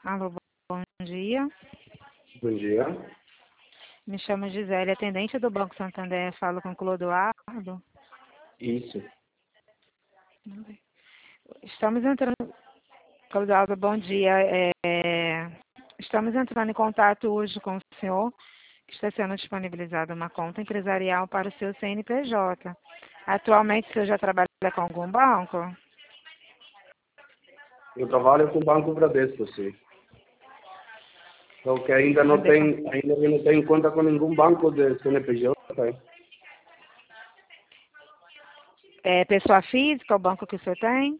Alô, bom dia. Bom dia. Me chamo Gisele, atendente do Banco Santander. Falo com Clodoaldo. Isso. Estamos entrando... Clodoaldo, bom dia. Estamos entrando em contato hoje com o senhor, que está sendo disponibilizada uma conta empresarial para o seu CNPJ. Atualmente, o senhor já trabalha com algum banco? Eu trabalho com o Banco Bradesco, sim. Só que ainda não tenho conta com nenhum banco de CNPJ. É pessoa física, o banco que o senhor tem?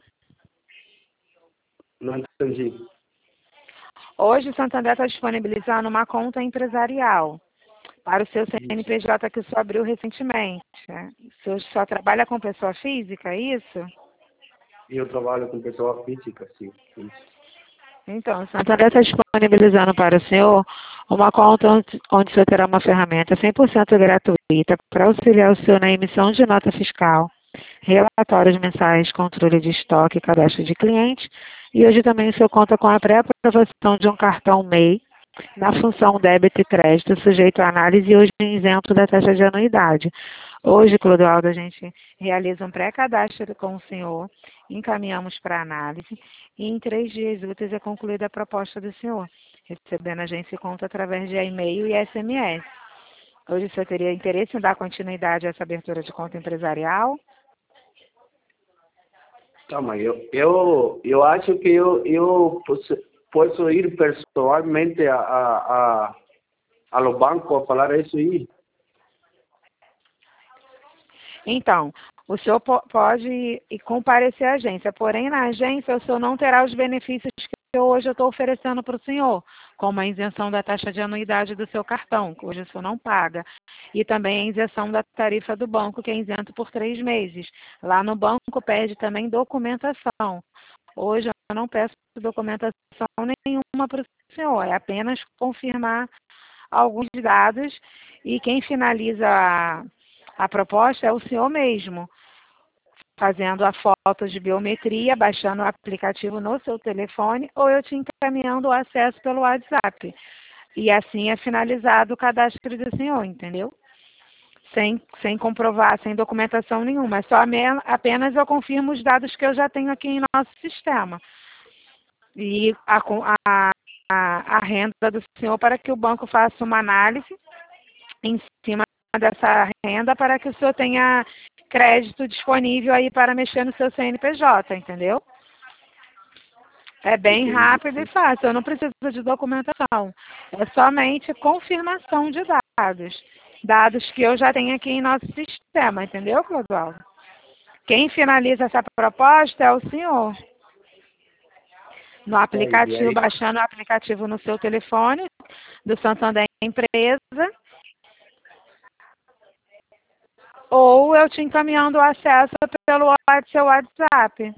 Não entendi. Hoje, o Santander está disponibilizando uma conta empresarial para o seu CNPJ que o senhor abriu recentemente. O senhor só trabalha com pessoa física, é isso? Eu trabalho com pessoa física, sim. Isso. Então, o Santander está disponibilizando para o senhor uma conta onde o senhor terá uma ferramenta 100% gratuita para auxiliar o senhor na emissão de nota fiscal, relatórios mensais, controle de estoque e cadastro de clientes. E hoje também o senhor conta com a pré-aprovação de um cartão MEI na função débito e crédito, sujeito à análise e hoje isento da taxa de anuidade. Hoje, Clodoaldo, a gente realiza um pré-cadastro com o senhor, encaminhamos para análise e em 3 dias úteis é concluída a proposta do senhor, recebendo a agência conta através de e-mail e SMS. Hoje o senhor teria interesse em dar continuidade a essa abertura de conta empresarial? Tá, mas eu acho que eu posso ir pessoalmente ao banco a falar isso aí. Então, o senhor pode ir comparecer à agência, porém na agência o senhor não terá os benefícios que hoje eu estou oferecendo para o senhor, como a isenção da taxa de anuidade do seu cartão, que hoje o senhor não paga, e também a isenção da tarifa do banco, que é isento por 3 meses. Lá no banco pede também documentação. Hoje eu não peço documentação nenhuma para o senhor, é apenas confirmar alguns dados e quem finaliza a proposta é o senhor mesmo, fazendo a foto de biometria, baixando o aplicativo no seu telefone ou eu te encaminhando o acesso pelo WhatsApp. E assim é finalizado o cadastro do senhor, entendeu? Sem comprovar, sem documentação nenhuma. É só apenas eu confirmo os dados que eu já tenho aqui em nosso sistema. E a renda do senhor para que o banco faça uma análise em cima dessa renda para que o senhor tenha crédito disponível aí para mexer no seu CNPJ, entendeu? É bem Entendi. rápido e fácil, eu não preciso de documentação. É somente confirmação de dados. Dados que eu já tenho aqui em nosso sistema, entendeu, Clodoaldo? Quem finaliza essa proposta é o senhor. No aplicativo, baixando o aplicativo no seu telefone, do Santander Empresa, ou eu te encaminhando o acesso pelo seu WhatsApp.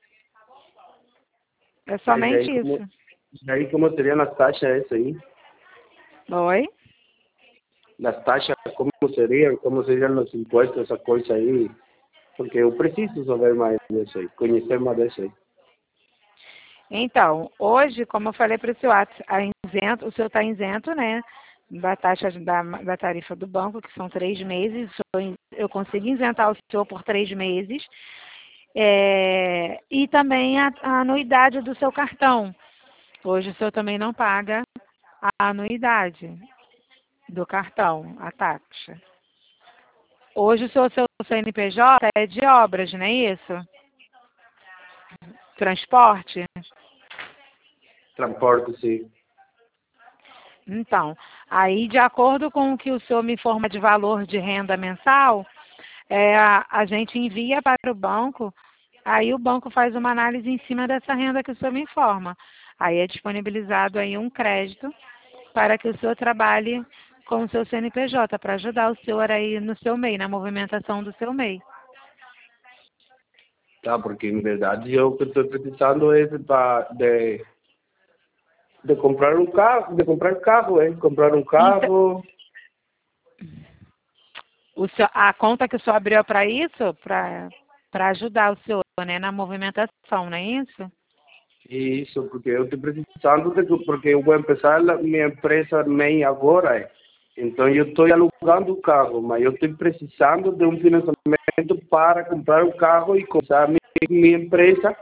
É somente isso. Aí como seria nas taxas isso aí? Oi? Nas taxas, como seriam os impostos, essa coisa aí? Porque eu preciso saber mais disso aí, conhecer mais disso aí. Então, hoje, como eu falei para o senhor, o senhor está isento, né? Da taxa da tarifa do banco, que são 3 meses. Eu consigo isentar o senhor por 3 meses. E também a anuidade do seu cartão. Hoje o senhor também não paga a anuidade do cartão, a taxa. Hoje o seu CNPJ é de obras, não é isso? Transporte? Transporte, sim. Então, de acordo com o que o senhor me informa de valor de renda mensal, a gente envia para o banco, aí o banco faz uma análise em cima dessa renda que o senhor me informa. Aí é disponibilizado aí um crédito para que o senhor trabalhe com o seu CNPJ, para ajudar o senhor aí no seu MEI, na movimentação do seu MEI. Tá, porque em verdade eu que estou precisando é de comprar um carro, comprar um carro. A conta que o senhor abriu para isso, para ajudar o senhor, né, na movimentação, não é isso? Isso, porque eu estou precisando porque eu vou começar a minha empresa MEI agora. Então eu estou alugando o carro, mas eu estou precisando de um financiamento para comprar o carro e começar minha empresa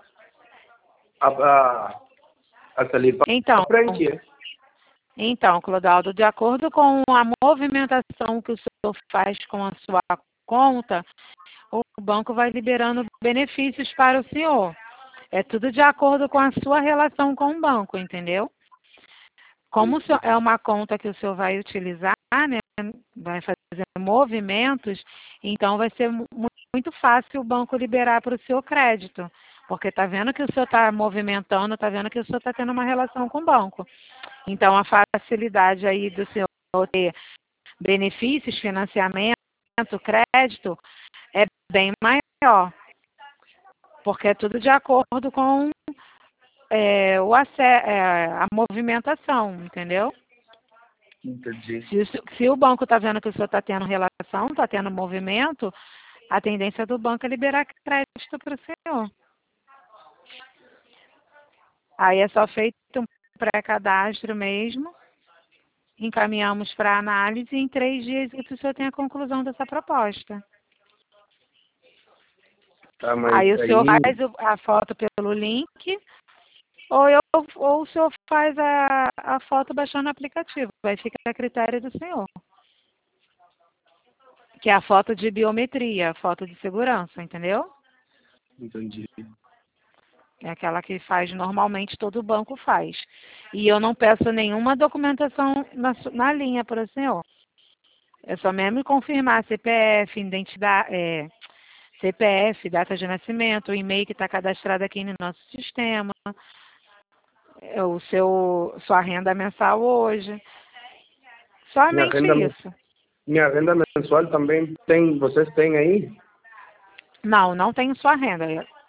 a sair para frente. Então, Clodoaldo, de acordo com a movimentação que o senhor faz com a sua conta, o banco vai liberando benefícios para o senhor. É tudo de acordo com a sua relação com o banco, entendeu? Como o senhor, é uma conta que o senhor vai utilizar, né, vai fazer movimentos, então vai ser muito fácil o banco liberar para o seu crédito, porque está vendo que o senhor está movimentando, está vendo que o senhor está tendo uma relação com o banco. Então, a facilidade aí do senhor ter benefícios, financiamento, crédito, é bem maior, porque é tudo de acordo com a movimentação, entendeu? Entendi. Se o banco está vendo que o senhor está tendo relação, está tendo movimento, a tendência do banco é liberar crédito para o senhor. Aí é só feito um pré-cadastro mesmo, encaminhamos para análise e em 3 dias o senhor tem a conclusão dessa proposta. Tá, mas aí o senhor faz a foto pelo link, ou o senhor faz a foto baixando o aplicativo. Vai ficar a critério do senhor. Que é a foto de biometria, a foto de segurança, entendeu? Entendi. É aquela que faz normalmente, todo banco faz. E eu não peço nenhuma documentação na linha para o senhor. É só mesmo confirmar CPF, identidade, CPF, data de nascimento, o e-mail que está cadastrado aqui no nosso sistema, sua renda mensal hoje. Somente isso. Minha renda mensual também tem, vocês têm aí? Não tenho sua renda.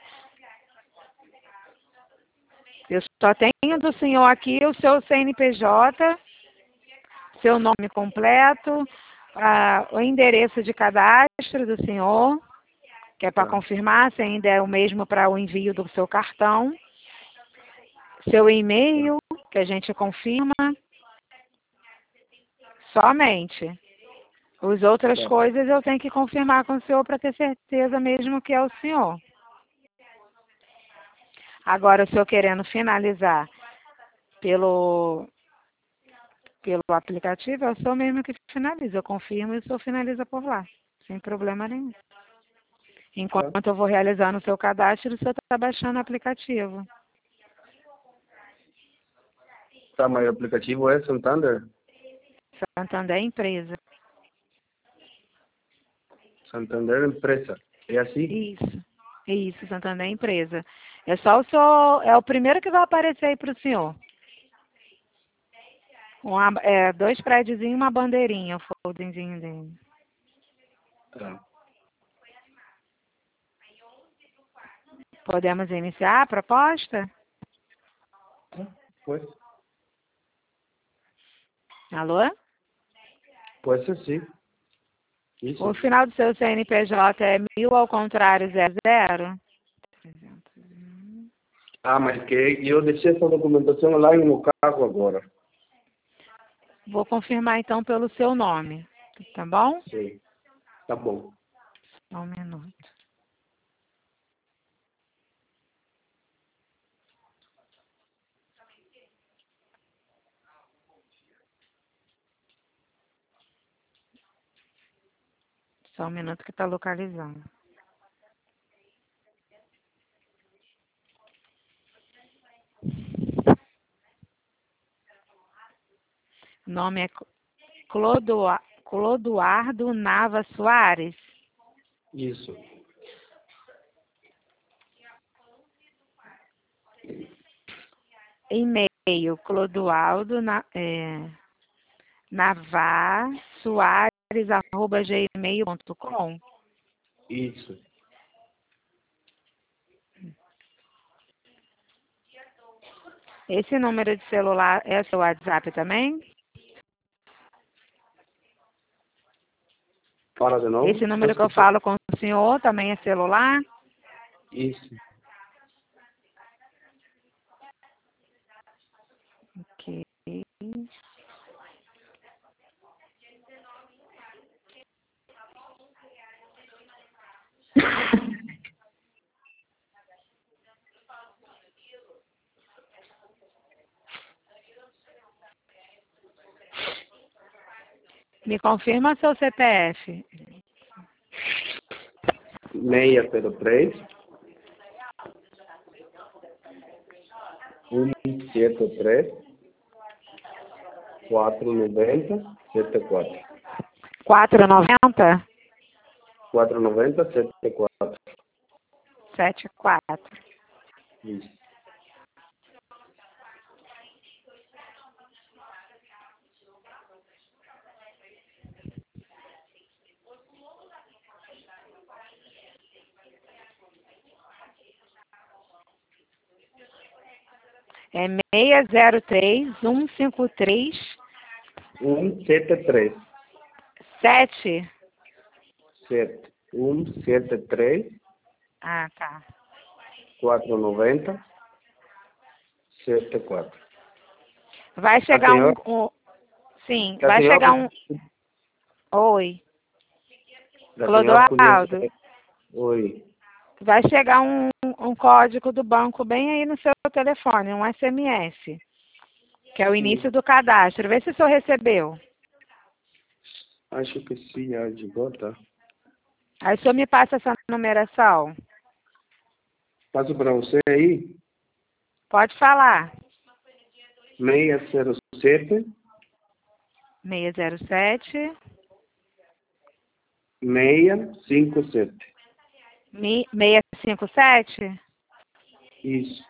Eu só tenho do senhor aqui o seu CNPJ, seu nome completo, o endereço de cadastro do senhor, que é para confirmar se ainda é o mesmo para o envio do seu cartão, seu e-mail, que a gente confirma, somente. As outras coisas eu tenho que confirmar com o senhor para ter certeza mesmo que é o senhor. Agora, o senhor querendo finalizar pelo aplicativo, é o senhor mesmo que finaliza. Eu confirmo e o senhor finaliza por lá, sem problema nenhum. Enquanto eu vou realizando o seu cadastro, o senhor está baixando o aplicativo. Tá, mas o aplicativo é Santander? Santander é empresa. Santander empresa. É assim? Isso, Santander é empresa. É só o senhor, é o primeiro que vai aparecer aí para o senhor. 2 prédios e uma bandeirinha, o foldingzinho dele. Tá. Podemos iniciar a proposta? Pois. Alô? Pode ser sim. Isso. O final do seu CNPJ é 1000 ao contrário 00? Mas que eu deixei essa documentação lá no carro agora. Vou confirmar então pelo seu nome, tá bom? Sim. Tá bom. Só um minuto. Só um minuto que está localizando. O nome é Clodoardo Nava Soares. Isso. E-mail, clodoaldo.navarsoares@gmail.com. Isso. Esse número de celular é seu WhatsApp também? Fala de novo. Esse número que eu falo com o senhor também é celular? Isso. Ok. Me confirma seu CPF. 603 173 490 74. 490 490 74. 74. Isso. É 603-153-7. 173 7 173 Ah, tá. 490 74. Vai A chegar senhora, sim, a vai senhora, chegar um... Oi, a senhora Clodoaldo. conhece. Oi. Vai chegar um código do banco bem aí no seu telefone, um SMS, que é o Sim. início do cadastro. Vê se o senhor recebeu. Acho que sim, já chegou, tá? Aí o senhor me passa essa numeração. Passo para você aí. Pode falar. 607 607 657. 657. Isso.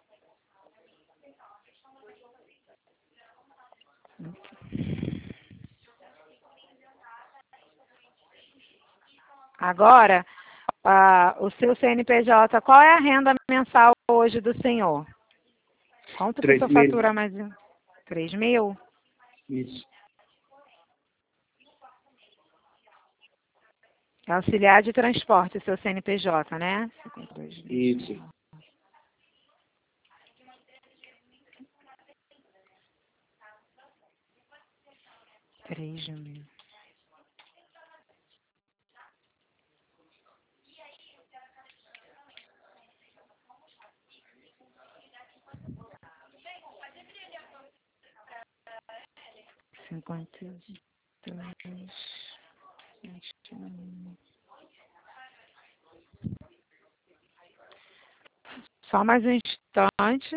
Agora, o seu CNPJ, qual é a renda mensal hoje do senhor? Quanto que o senhor 3.000. fatura mais? 3.000? Isso. É auxiliar de transporte, o seu CNPJ, né? Isso. 3.000. Cinquenta e dois. Só mais um instante.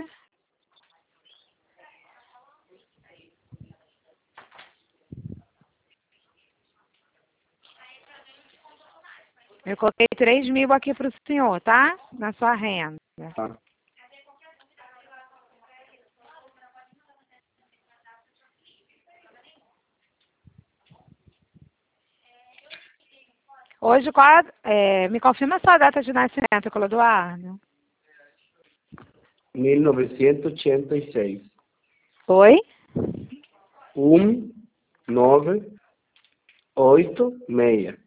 Eu coloquei 3.000 aqui para o senhor, tá? Na sua renda. Tá. Hoje, me confirma a sua data de nascimento, Clodoaldo. 1986. Oi? 1986.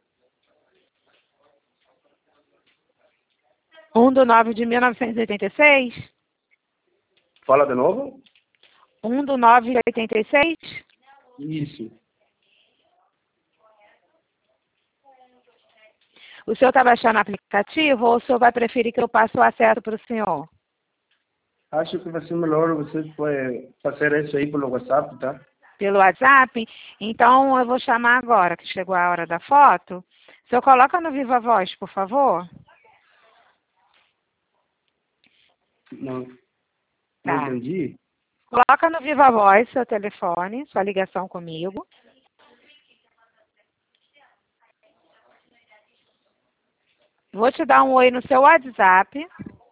1/9 de 1986? Fala de novo? 1/9 de 86? Isso. O senhor está baixando o aplicativo ou o senhor vai preferir que eu passe o acesso para o senhor? Acho que vai ser melhor você pode fazer isso aí pelo WhatsApp, tá? Pelo WhatsApp? Então, eu vou chamar agora, que chegou a hora da foto. O senhor coloca no Viva Voz, por favor? Não, não Tá. entendi. Coloca no Viva Voz seu telefone, sua ligação comigo. Vou te dar um oi no seu WhatsApp.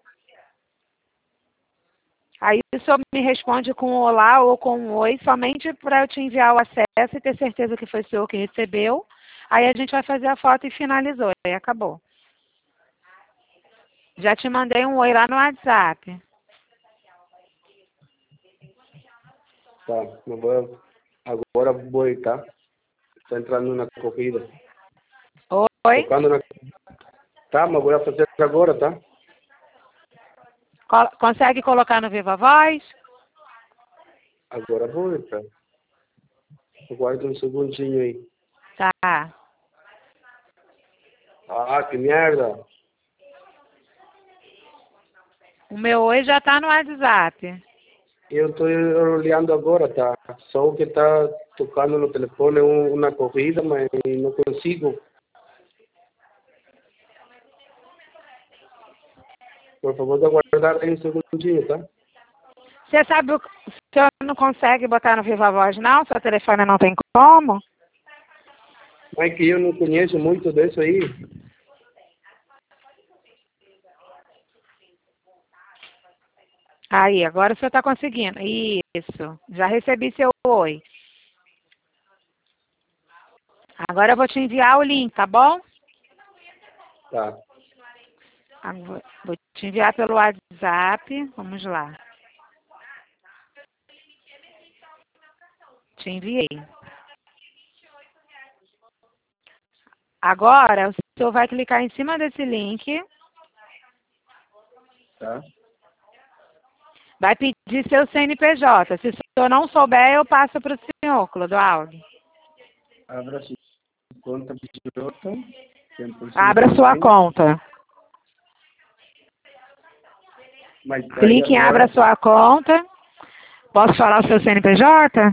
Aí o senhor me responde com um olá ou com um oi, somente para eu te enviar o acesso e ter certeza que foi o senhor que recebeu. Aí a gente vai fazer a foto e finalizou. Aí acabou. Já te mandei um oi lá no WhatsApp. Tá, não vou. Agora vou, tá? Estou entrando na corrida. Oi? Tocando na. Tá, mas vou fazer agora, tá? Consegue colocar no Viva Voz? Agora vou entrar. Aguarda um segundinho aí. Tá. Ah, que merda. O meu oi já tá no WhatsApp. Eu estou olhando agora, tá? Só o que está tocando no telefone é uma corrida, mas não consigo. Por favor, aguardar aí um segundinho, tá? Você sabe o senhor não consegue botar no Viva Voz, não? Seu telefone não tem como? Mas que eu não conheço muito disso aí. Aí, agora o senhor está conseguindo. Isso. Já recebi seu oi. Agora eu vou te enviar o link, tá bom? Tá. Vou te enviar pelo WhatsApp. Vamos lá. Te enviei. Agora, o senhor vai clicar em cima desse link. Tá. Vai pedir seu CNPJ. Se o senhor não souber, eu passo para o senhor, Clodoaldo. Abra sua conta pilota. Abra sua conta. Mas Clique em abra sua conta. Posso falar o seu CNPJ?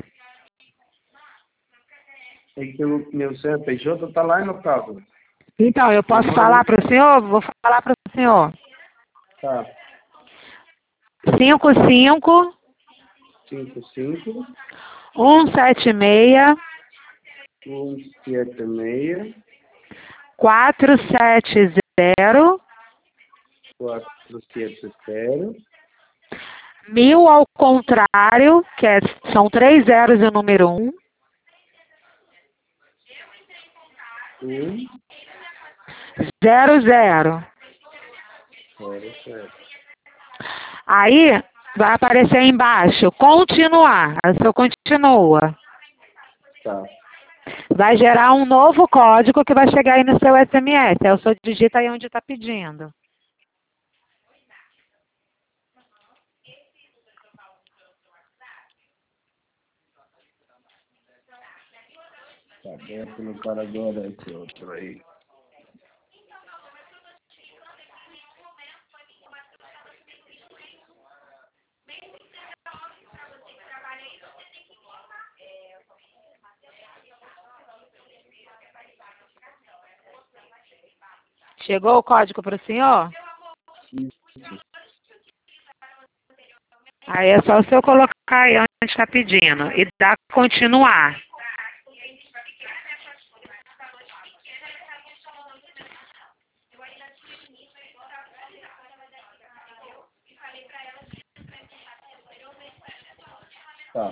É que o meu CNPJ está lá no carro. Então, eu posso falar para o senhor? Vou falar para o senhor. Tá. 55 55 176 176 470 470 1000 ao contrário, são 3 zeros e o número 1. 1 00. 00. Aí vai aparecer aí embaixo, continuar. Aí o senhor continua. Tá. Vai gerar um novo código que vai chegar aí no seu SMS. Aí o senhor digita aí onde está pedindo. Tá aberto no cara agora esse outro aí. Chegou o código para o senhor? Isso. Aí é só o senhor colocar aí onde está pedindo e dar continuar. Tá.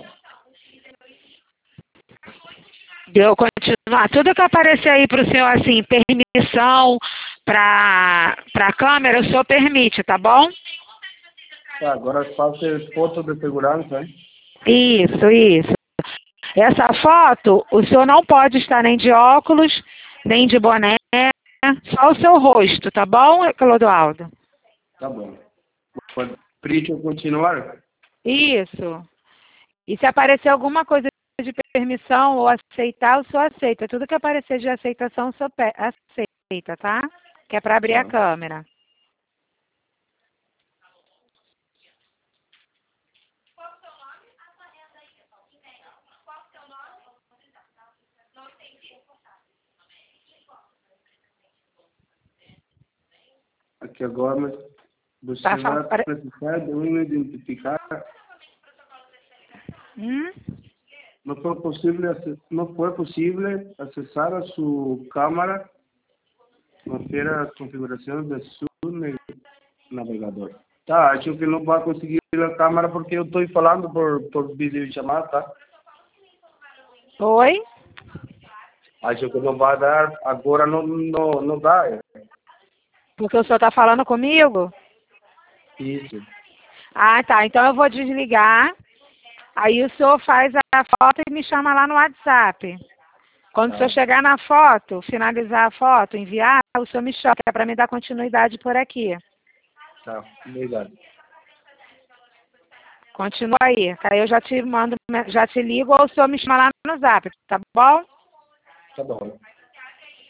Deu continuar. Tudo que aparecer aí para o senhor, assim, permissão para a câmera, o senhor permite, tá bom? Tá, agora faça foto de segurança, hein? Isso. Essa foto, o senhor não pode estar nem de óculos, nem de boné, só o seu rosto, tá bom, Clodoaldo? Tá bom. Pode continuar? Isso. E se aparecer alguma coisa de permissão ou aceitar, o senhor aceita. Tudo que aparecer de aceitação, o senhor aceita, tá? Que é para abrir a Tá. câmera. Aqui agora, mas você Tá, vai precisar de um identificar. Não foi possível acessar a sua câmera para ver as configurações do seu navegador. Tá, acho que não vai conseguir a câmera porque eu estou falando por videochamada, tá? Oi? Acho que não vai dar, agora não dá. Porque o senhor tá falando comigo? Isso. Ah, tá. Então eu vou desligar. Aí o senhor faz a foto e me chama lá no WhatsApp. Quando o senhor chegar na foto, finalizar a foto, enviar, o senhor me chama, que é para me dar continuidade por aqui. Tá, obrigado. Continua aí, que aí eu já te mando, já te ligo ou o senhor me chama lá no Zap, tá bom? Tá bom.